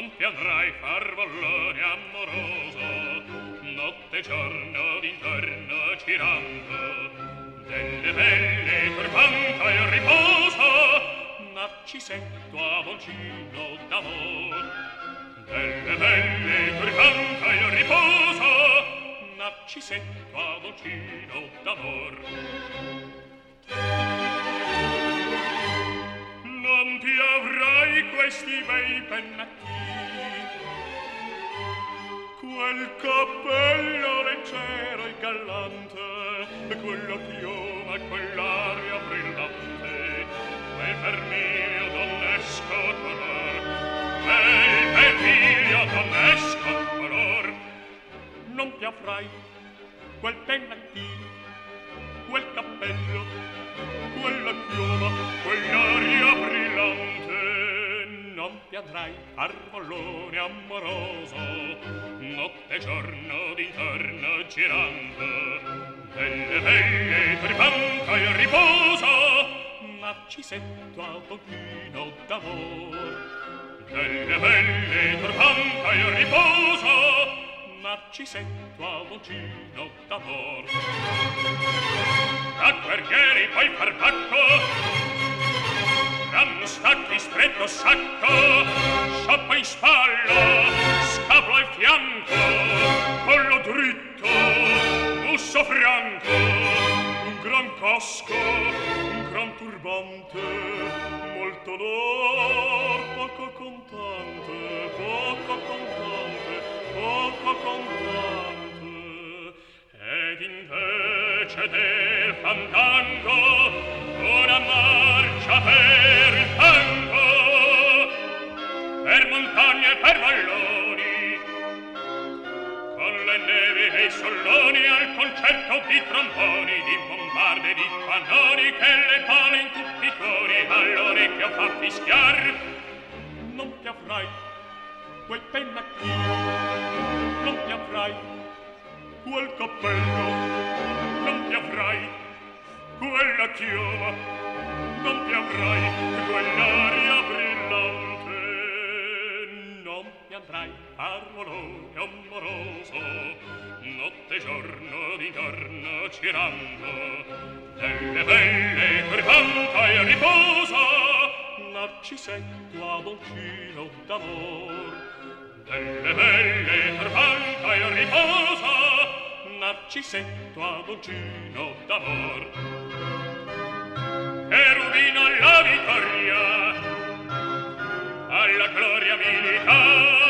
non piangrai farvallone amoroso, notte e giorno d'intorno girando, delle belle turbanta il riposo, Narcisetto avoncino d'amor. Delle belle turbanta il riposo, Narcisetto avoncino d'amor. Non ti avrai questi bei pennacchi, quel cappello leggero e gallante, quella chioma, quell'aria brillante, quel vermiglio donnesco color, quel vermiglio donnesco color. Non ti avrai quel pennacchino, quel cappello, quella chioma, quell'aria brillante, non ti andrai farfallone amoroso, notte e giorno d'intorno girando, delle belle turbanta il riposo, Narcisetto avoncino d'amor. Delle belle turbanta il riposo, Narcisetto avoncino d'amor. Da guerrieri poi farbacco, da mustacchi stretto sacco, scioppo in spalla, scapolo al fianco, collo dritto, musso franco, un gran casco, un gran turbante, molto d'or, poco contante, poco contante, poco contante. Ed invece del fandango una marcia per il fango, per montagne e per valloni, con le nevi e i solloni, al concerto di tromboni, di bombarde e di cannoni, che le pale in tutti i cori all'orecchio fa fischiar. Non ti avrai quel pennacchino, non ti avrai quel cappello, non ti avrai quella chioma, non ti avrai quell'aria brillante, non ti andrai farfallone amoroso, notte e giorno d'intorno girando, delle belle turbanta il riposo, Narcisetto avoncino d'amor. Delle belle turbanta il riposo, Narcisetto avoncino d'amor. Cherubino alla vittoria, alla gloria militare,